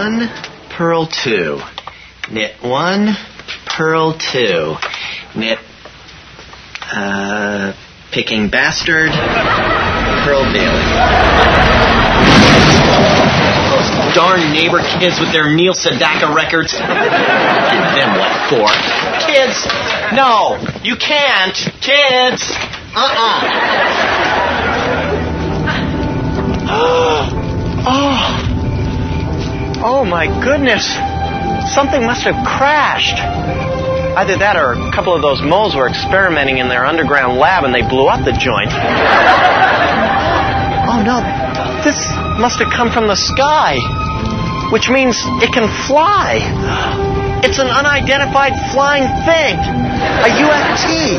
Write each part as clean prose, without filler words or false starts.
1, purl 2. Knit 1, purl 2. Knit, picking bastard, purl daily. Those darn neighbor kids with their Neil Sedaka records. Give them what for? Kids, no, you can't. Kids, Oh my goodness. Something must have crashed. Either that or a couple of those moles were experimenting in their underground lab and they blew up the joint. Oh no, this must have come from the sky, which means it can fly. It's an unidentified flying thing, a UFT.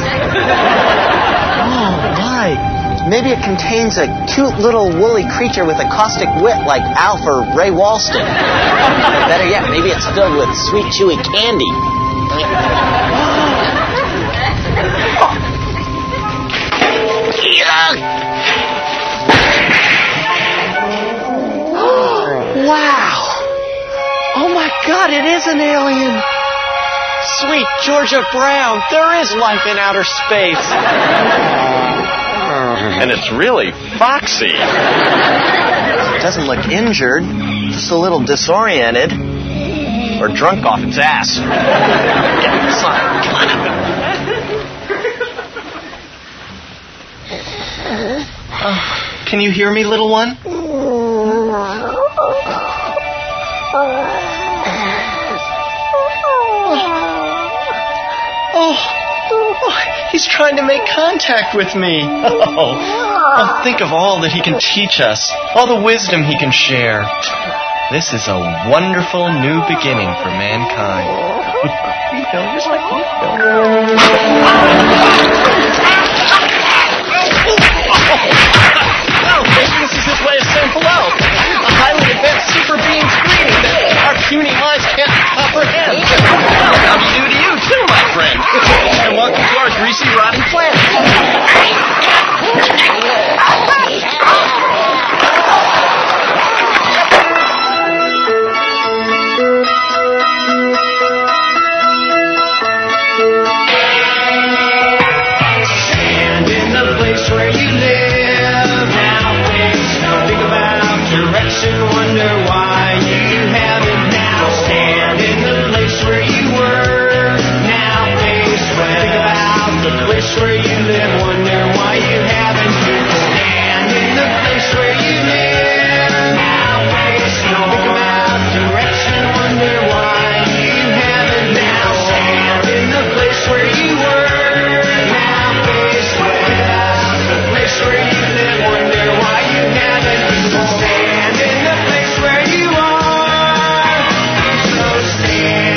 Oh my, maybe it contains a cute little woolly creature with a caustic wit like Alf or Ray Walston. Better yet, maybe it's filled with sweet, chewy candy. Wow! Oh my God, it is an alien! Sweet Georgia Brown, there is life in outer space. And it's really foxy. It doesn't look injured, just a little disoriented. Or drunk off its ass. Yeah, son, come on up. Can you hear me, little one? Oh, he's trying to make contact with me. Oh, think of all that he can teach us, all the wisdom he can share. This is a wonderful new beginning for mankind. Here you go. Here's my gift. Oh, maybe this is his way of saying hello. A highly advanced super being's greeting that our puny minds can't comprehend. Well, how do you do to you, too, my friend? And welcome to our greasy, rotting planet. Wonder why you haven't now. Stand in the place where you were. Now face west. Think about the place where you live. Wonder why you haven't. Stand in the place where you live. Now face north. Think about direction. Wonder why you haven't now. Stand in the place where you were. Now face west. Think about the place where you live. Wonder why you haven't. Stand in the place where you are. So stand.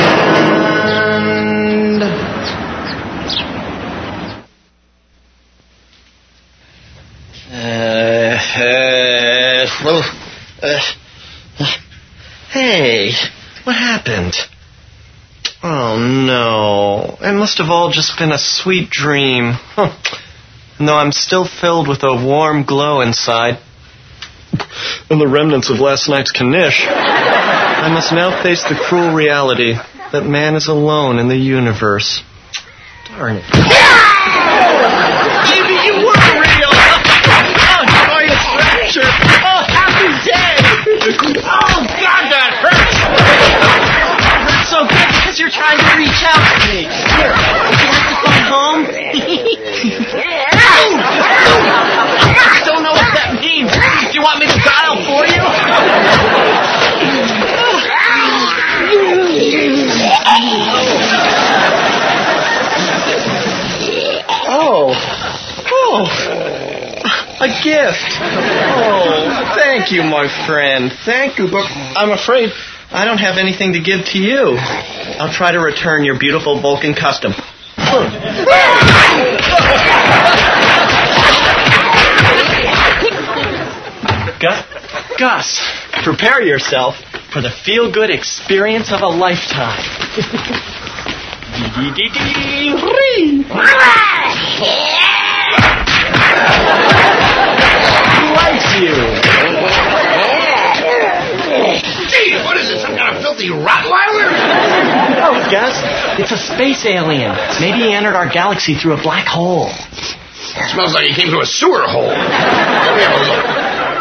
Hey, what happened? Oh no, it must have all just been a sweet dream. And though I'm still filled with a warm glow inside, and the remnants of last night's knish, I must now face the cruel reality that man is alone in the universe. Darn it. Maybe you were real! Oh, joyous rapture! Oh, happy day! Oh, God, that hurts! It hurts so good because you're trying to reach out to me. Here, would you like to phone home? I don't know what that means. Do you want me to dial for you? Oh, a gift. Oh, thank you, my friend. Thank you, but I'm afraid I don't have anything to give to you. I'll try to return your beautiful Vulcan custom. Gus, prepare yourself for the feel-good experience of a lifetime. Who likes you? Gee, what is it? Some kind of It's a space alien. Maybe he entered our galaxy through a black hole. It smells like he came through a sewer hole. Let me have a look.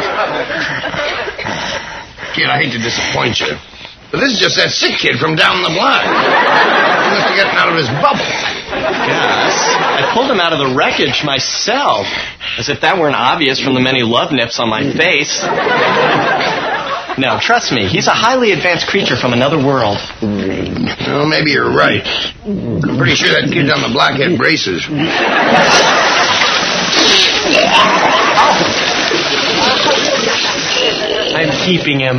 Kid, I hate to disappoint you, but this is just that sick kid from down the block. He must have gotten out of his bubble. Gus, I pulled him out of the wreckage myself. As if that weren't obvious from the many love nips on my face. No, trust me, he's a highly advanced creature from another world. Well, maybe you're right. I'm pretty sure that kid down the block had braces. I'm keeping him.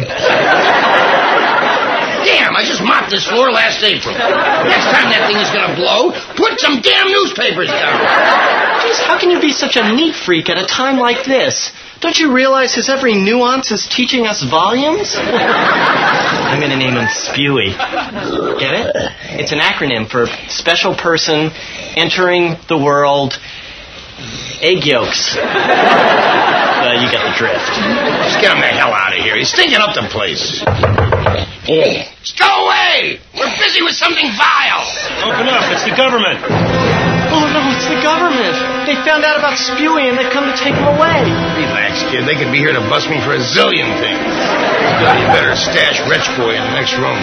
Damn, I just mopped this floor last April. Next time that thing is going to blow, put some damn newspapers down. Jeez, how can you be such a neat freak at a time like this? Don't you realize his every nuance is teaching us volumes? I'm going to name him Spewy. Get it? It's an acronym for Special Person Entering the World Egg Yolks. You get the drift. Just get him the hell out of here. He's stinking up the place. Just go away! We're busy with something vile! Open up, it's the government. Oh no, it's the government. They found out about Spewy and they've come to take him away. Relax, kid. They could be here to bust me for a zillion things. You better stash Wretch Boy in the next room.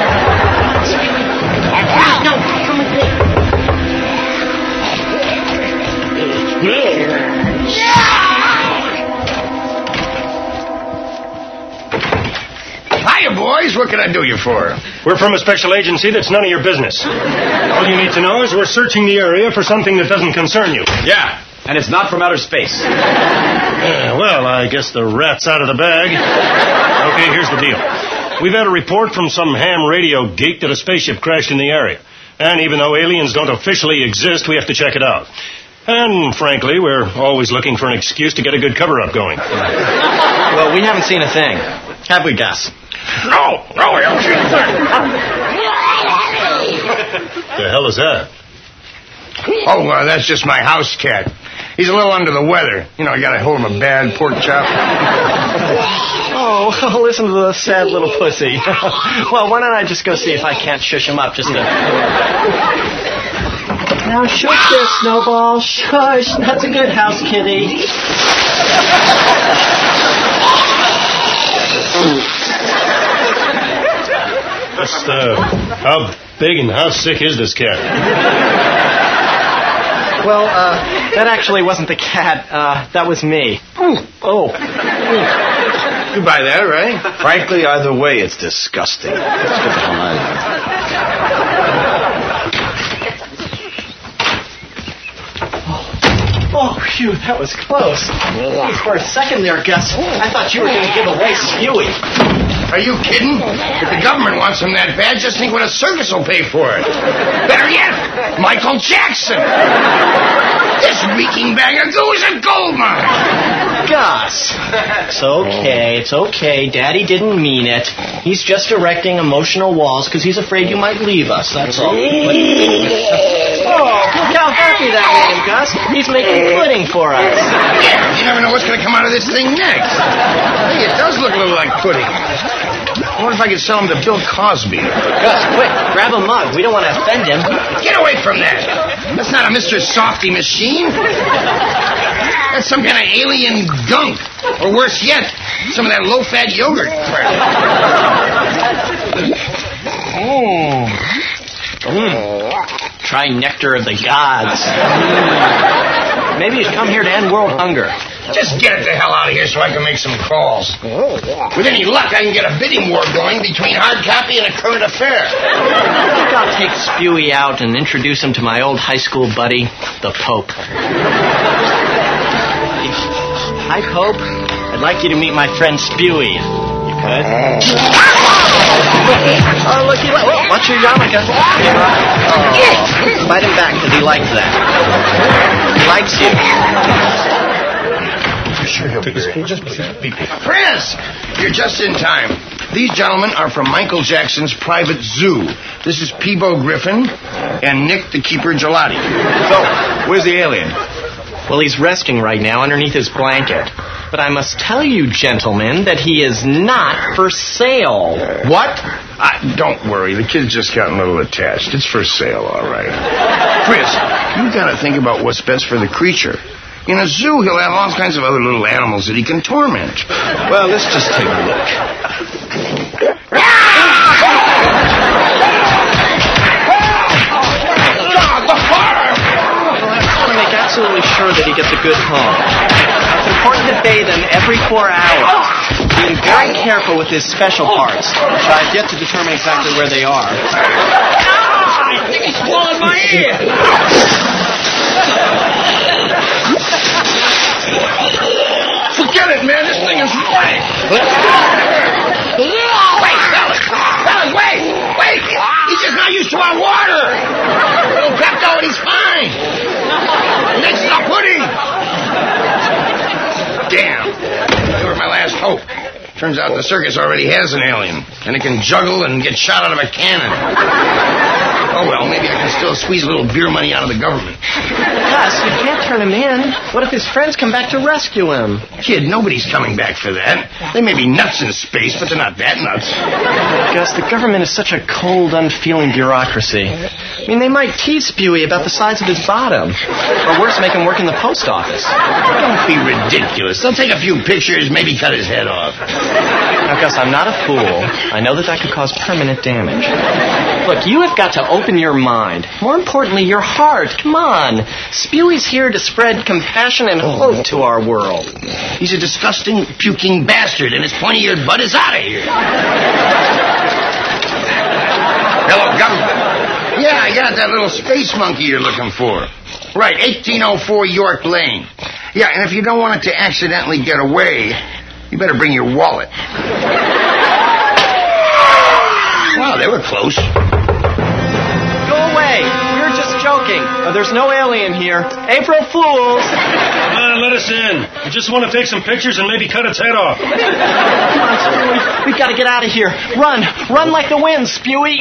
No, come with me. Hiya, boys. What can I do you for? We're from a special agency that's none of your business. All you need to know is we're searching the area for something that doesn't concern you. Yeah, and it's not from outer space. Well, I guess the rat's out of the bag. Okay, here's the deal. We've had a report from some ham radio geek that a spaceship crashed in the area. And even though aliens don't officially exist, we have to check it out. And, frankly, we're always looking for an excuse to get a good cover-up going. Well, we haven't seen a thing. Have we, Gus? No, I haven't seen a thing. The hell is that? Oh, that's just my house cat. He's a little under the weather. You know, I gotta hold him a bad pork chop. Oh, listen to the sad little pussy. Well, why don't I just go see if I can't shush him up just a... Now shush there, Snowball. Shush. That's a good house kitty. Just, how big and how sick is this cat? Well, that actually wasn't the cat. That was me. Oh. You buy that, right? Frankly, either way, it's disgusting. Let's get the hell out of here. Oh, phew, that was close. For a second there, Gus, I thought you were going to give away Spewy. Are you kidding? If the government wants him that bad, just think what a circus will pay for it. Better yet, Michael Jackson. This reeking bag of goo is a gold mine. Gus. It's okay. Daddy didn't mean it. He's just erecting emotional walls because he's afraid you might leave us, that's all. Oh, look how happy that made him, Gus. He's making pudding for us. Yeah, you never know what's going to come out of this thing next. Hey, it does look a little like pudding. I wonder if I could sell him to Bill Cosby. Gus, quick, grab a mug. We don't want to offend him. Get away from that. That's not a Mr. Softy machine. That's some kind of alien gunk. Or worse yet, some of that low-fat yogurt crap. Try nectar of the gods. Maybe you'd come here to end world hunger. Just get it the hell out of here so I can make some calls. With any luck, I can get a bidding war going between Hard Copy and A Current Affair. I think I'll take Spewy out and introduce him to my old high school buddy, the Pope. Hi, Pope. I'd like you to meet my friend Spewy. You could? Oh, look, watch your yarmulke. Bite him back, because he likes that. He likes you. Chris, you're just in time. These gentlemen are from Michael Jackson's private zoo. This is Peebo Griffin and Nick the Keeper Gelati. So, where's the alien? Well, he's resting right now underneath his blanket. But I must tell you, gentlemen, that he is not for sale. What? Don't worry. The kid's just gotten a little attached. It's for sale, all right. Chris, you gotta think about what's best for the creature. In a zoo, he'll have all kinds of other little animals that he can torment. Well, let's just take a look. Make absolutely sure that he gets a good home. It's important to bathe him every 4 hours. Being very careful with his special parts, which I have yet to determine exactly where they are. I think he's swallowed my ear. Forget it, man. This thing is right. Wait, fellas, wait. He's just not used to our water. Little Pepto and he's fine. Next is our pudding. Damn. They were my last hope. Turns out the circus already has an alien, and it can juggle and get shot out of a cannon. Oh, well, maybe I can still squeeze a little beer money out of the government. Gus, you can't turn him in. What if his friends come back to rescue him? Kid, nobody's coming back for that. They may be nuts in space, but they're not that nuts. Gus, the government is such a cold, unfeeling bureaucracy. I mean, they might tease Spewy about the size of his bottom. Or worse, make him work in the post office. Don't be ridiculous. They'll take a few pictures, maybe cut his head off. Now, Gus, I'm not a fool. I know that could cause permanent damage. Look, you have got to open your mind. More importantly, your heart. Come on. Spewy's here to spread compassion and hope to our world. He's a disgusting, puking bastard, and his pointy-eared butt is out of here. Hello, government. Yeah, I got that little space monkey you're looking for. Right, 1804 York Lane. Yeah, and if you don't want it to accidentally get away, you better bring your wallet. Wow, they were close. Go away. We were just joking. There's no alien here. April Fools. Come on, let us in. We just want to take some pictures and maybe cut its head off. Come on, Spewy. We've got to get out of here. Run. Run like the wind, Spewy.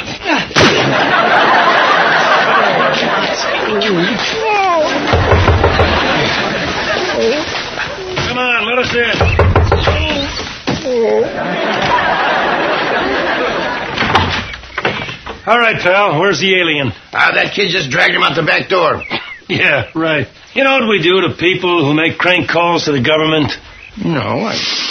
Come on, let us in. All right, pal, where's the alien? That kid just dragged him out the back door. Yeah, right. You know what we do to people who make crank calls to the government? No,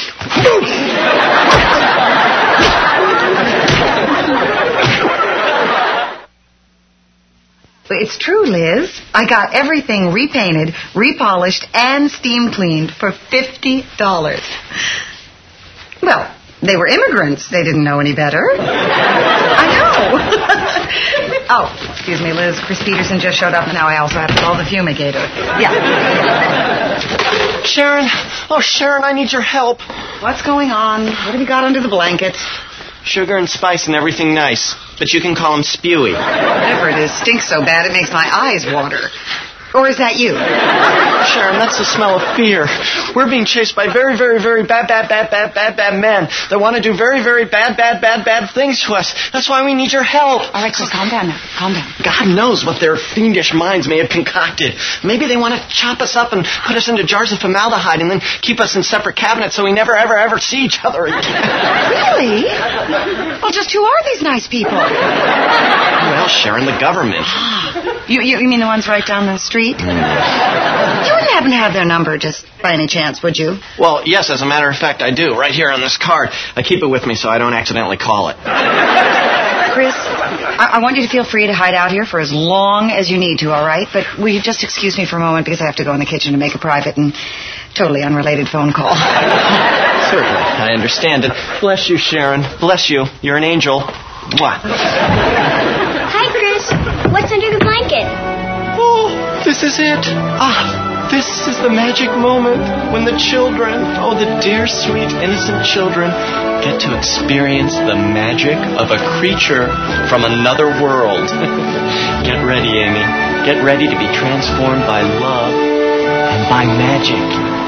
It's true, Liz. I got everything repainted, repolished, and steam cleaned for $50. Well, they were immigrants. They didn't know any better. I know. Oh, excuse me, Liz. Chris Peterson just showed up, and now I also have to call the fumigator. Yeah. Sharon. Oh, Sharon, I need your help. What's going on? What have you got under the blankets? Sugar and spice and everything nice. But you can call him Spewy. Whatever it is stinks so bad it makes my eyes water. Or is that you? Sharon, that's the smell of fear. We're being chased by very, very, very bad men that want to do very, very bad things to us. That's why we need your help. All right, Chris, calm down now. Calm down. God knows what their fiendish minds may have concocted. Maybe they want to chop us up and put us into jars of formaldehyde and then keep us in separate cabinets so we never, ever see each other again. Really? Well, just who are these nice people? Well, Sharon, the government. You mean the ones right down the street? You wouldn't happen to have their number just by any chance, would you? Well, yes, as a matter of fact, I do. Right here on this card. I keep it with me so I don't accidentally call it. Chris, I want you to feel free to hide out here for as long as you need to, all right? But will you just excuse me for a moment because I have to go in the kitchen to make a private and totally unrelated phone call. Certainly, I understand it. Bless you, Sharon. Bless you. You're an angel. Mwah. Hi, Chris. What's under the blanket? Oh, this is it. This is the magic moment when the children, the dear, sweet, innocent children, get to experience the magic of a creature from another world. Get ready, Amy. Get ready to be transformed by love and by magic.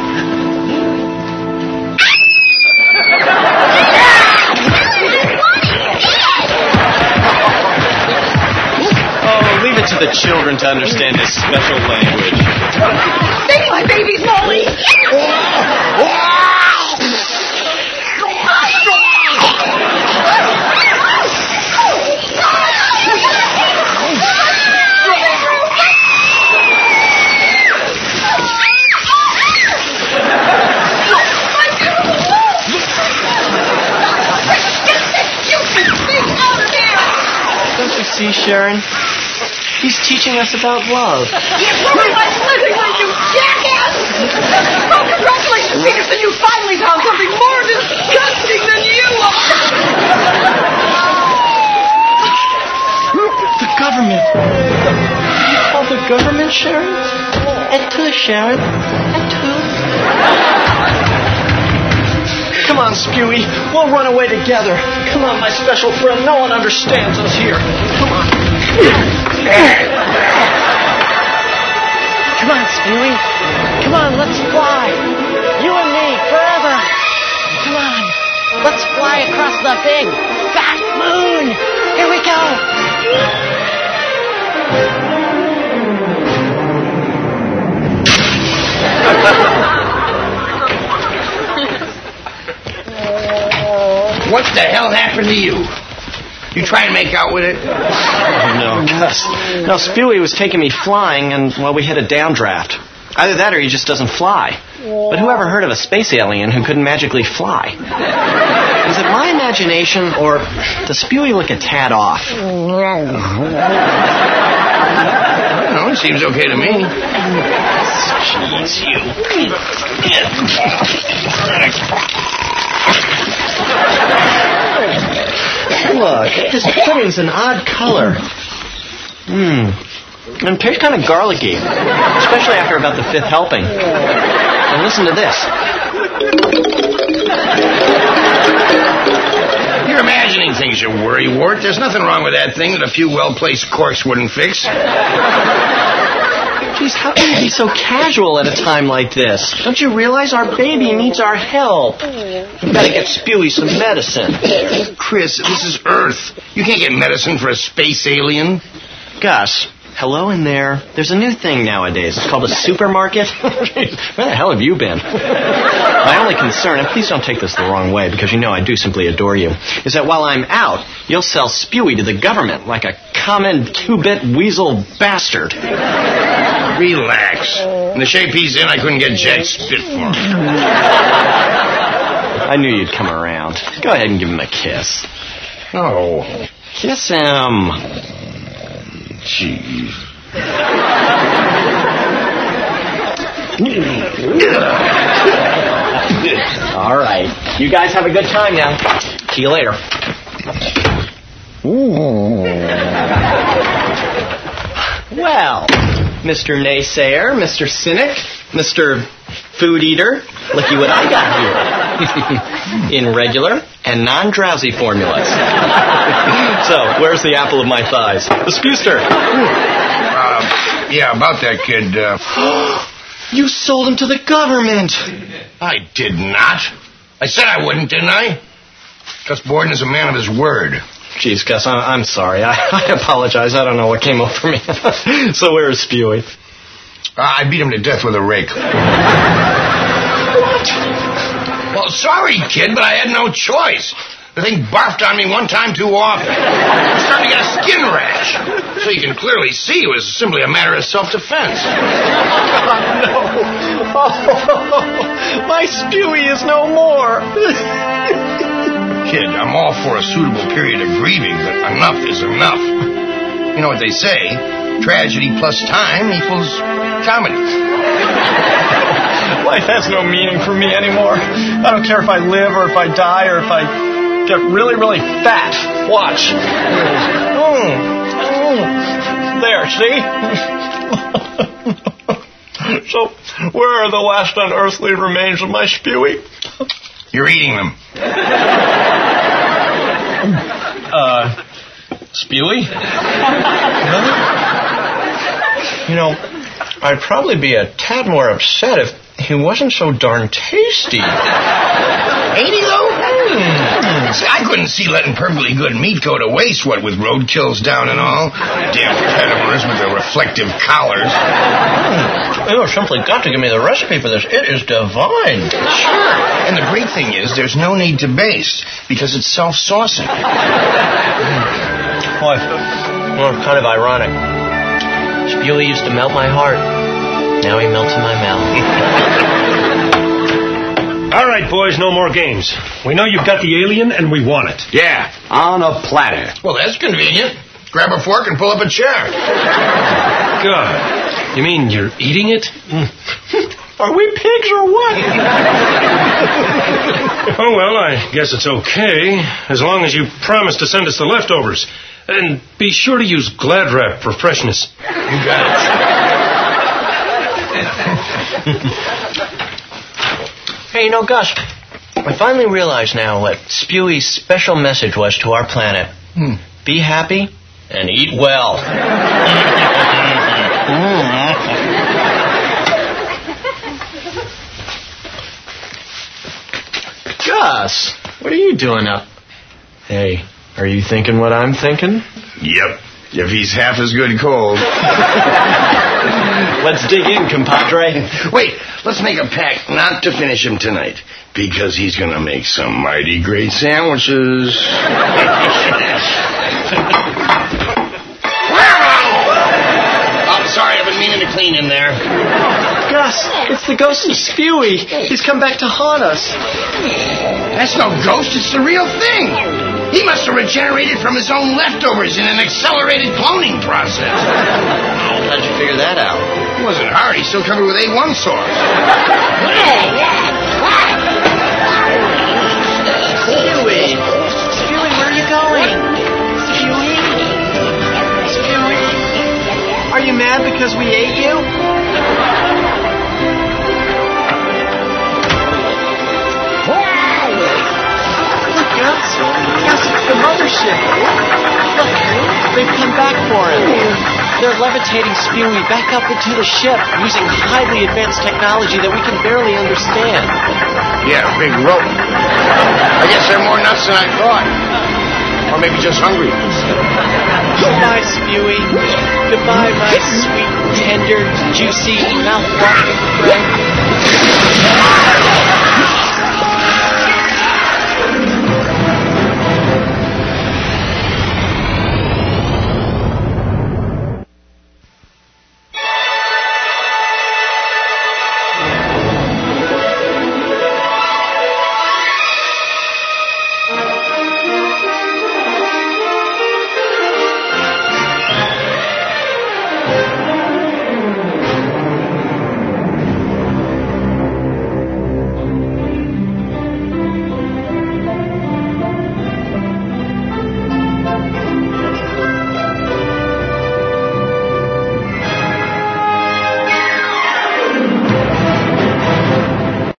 Leave it to the children to understand this special language. Save my babies, Molly! Sharon. He's teaching us about love. Yes, what am I living with, you jackass? Oh, congratulations, Peterson. You finally found something more disgusting than you are. The government. You call the government, Sharon? Et tu, Sharon? Et tu? Come on, Spewy. We'll run away together. Come on, my special friend. No one understands us here. Come on. Come on, Spewy. Come on, let's fly. You and me, forever. Come on. Let's fly across the big, fat moon. Here we go. What the hell happened to you? You try and make out with it? No, Gus. No, Spewy was taking me flying, and, well, we hit a downdraft. Either that or he just doesn't fly. But who ever heard of a space alien who couldn't magically fly? Is it my imagination, or does Spewy look a tad off? No, it seems okay to me. Jeez, you. Look, this pudding's an odd color. And it tastes kind of garlicky, especially after about the fifth helping. And listen to this. You're imagining things, you worrywart. There's nothing wrong with that thing that a few well-placed corks wouldn't fix. Jeez, how can you be so casual at a time like this? Don't you realize our baby needs our help? We've got to get Spewy some medicine. Chris, this is Earth. You can't get medicine for a space alien. Gus, hello in there. There's a new thing nowadays. It's called a supermarket. Where the hell have you been? My only concern, and please don't take this the wrong way, because you know I do simply adore you, is that while I'm out, you'll sell Spewy to the government like a common two-bit weasel bastard. Relax. In the shape he's in, I couldn't get Jack spit for him. I knew you'd come around. Go ahead and give him a kiss. Oh. Kiss him. Jeez. All right. You guys have a good time now. See you later. Well, Mr. Naysayer, Mr. Cynic, Mr. Food Eater, looky what I got here. In regular and non-drowsy formulas. So, where's the apple of my thighs? The Spewster. Yeah, about that kid. You sold him to the government. I did not. I said I wouldn't, didn't I? Gus Borden is a man of his word. Jeez, Gus, I'm sorry. I apologize. I don't know what came over me. So where is Spewy? I beat him to death with a rake. What? Well, sorry, kid, but I had no choice. The thing barfed on me one time too often. I was starting to get a skin rash. So you can clearly see it was simply a matter of self-defense. No. Oh, my Spewy is no more. Kid, I'm all for a suitable period of grieving, but enough is enough. You know what they say, tragedy plus time equals comedy. Life has no meaning for me anymore. I don't care if I live or if I die or if I get really, really fat. Watch. There, see? So, where are the last unearthly remains of my Spewy? You're eating them. Spewy? Really? You know, I'd probably be a tad more upset if he wasn't so darn tasty. Ain't he, though? See, I couldn't see letting perfectly good meat go to waste, what with roadkills down and all. Damn peddlers with their reflective collars. You've simply got to give me the recipe for this. It is divine. Sure. And the great thing is, there's no need to baste, because it's self-saucing. Why? Well, it's kind of ironic. Spewy used to melt my heart. Now he melts in my mouth. All right, boys, no more games. We know you've got the alien, and we want it. Yeah, on a platter. Well, that's convenient. grab a fork and pull up a chair. God, you mean you're eating it? Are we pigs or what? Oh, well, I guess it's okay, as long as you promise to send us the leftovers. And be sure to use Glad Wrap for freshness. You got it. Hey, Gus, I finally realize now what Spewy's special message was to our planet. Be happy and eat well. Gus, what are you doing up? Hey, are you thinking what I'm thinking? Yep. If he's half as good cold. Let's dig in, compadre. Wait, let's make a pact not to finish him tonight, because he's going to make some mighty great sandwiches. Oh, sorry, I've been meaning to clean in there. Gus, it's the ghost of Spewy. He's come back to haunt us. That's no ghost, it's the real thing. He must have regenerated from his own leftovers in an accelerated cloning process. How'd you figure that out? It wasn't hard. He's still covered with A1 sauce. Spewy! Spewy, where are you going? Spewy? Spewy? Are you mad because we ate you? Gus, it's the mothership. Look, they've come back for him. They're levitating Spewy back up into the ship using highly advanced technology that we can barely understand. Yeah, big rope. I guess they're more nuts than I thought. Or maybe just hungry. Goodbye, Spewy. Goodbye, my sweet, tender, juicy, mouth-watering friend.